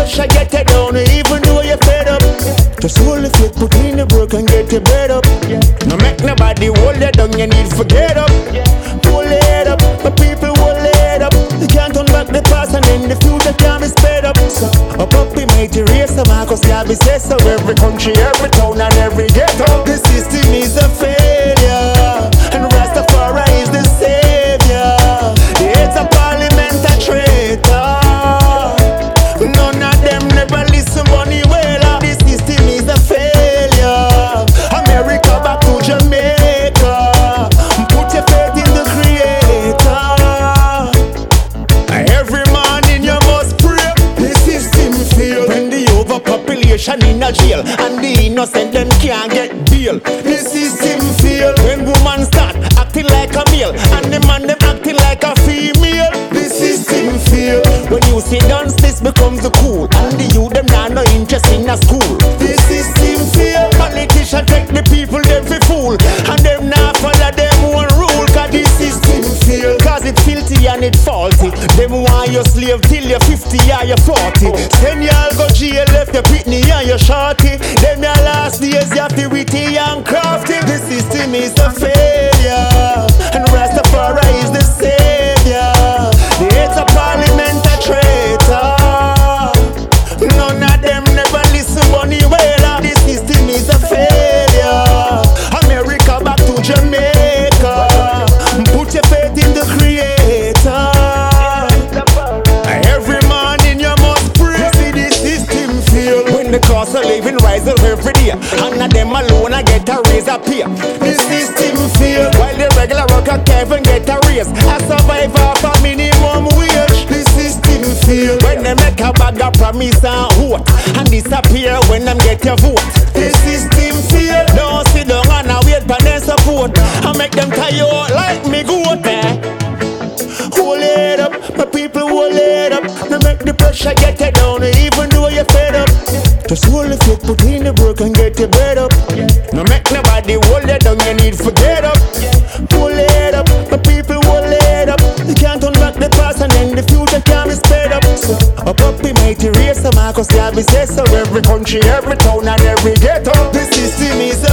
pressure get you down, even though you're fed up. Just hold the faith, put in the work and get your bread up. No make nobody hold you down, you need to get up. Hold it up, my people hold it up. You can't turn back the past and then the future can't be sped up. So up in mighty race, so Marcus Garvey says so. Every country, every town and every ghetto. The system is a failure, and Rastafari is the savior. The heads of parliament are traitor. None of them never listen money well. The system is a failure. America back to Jamaica. Put your faith in the creator. Every morning you must pray. The system fail. When the overpopulation in a jail and the innocent them can't get bail. The system fail. When women start acting like a male and the man them acting like a female. The system fail. When you see dance, this becomes the cool, and the youth them now no interest in a school. The system fail. Politicians take the people them for fool, and them now follow them one rule. Cause the system fail. Cause it filthy and it faulty. Them want you slave till you're 50 or you're 40. Then y'all go jail, left your pitney and your shorty. Them your last days you have to witty and crafty. The system is a failure, and Rastafari is the savior. The heads of parliament are traitor. None of them never listen money well. The system is a failure. America back to Jamaica. Put your faith in the creator. Every morning you must pray. See the system fail. When the cost of living rise up every day, and of them alone I get a raise up here. The system fail. While the regular worker can't even get a raise. I survive off a minimum wage. The system fail. When they make a bag of promise and hope, and disappear when them get your vote. The system fail. Don't sit down and wait for their support, and make them tie you out like me goat. Hold it up, my people hold it up. No make the pressure get you down, even though you're fed up. Just hold the faith, put in the work and get your bread up. No make nobody hold you down, you need to get up. Hold it up, my people hold it up. You can't turn back the past and then the future can't be sped up. So up in mighty race, so Marcus Garvey says so. Every country, every town and every ghetto. The system is a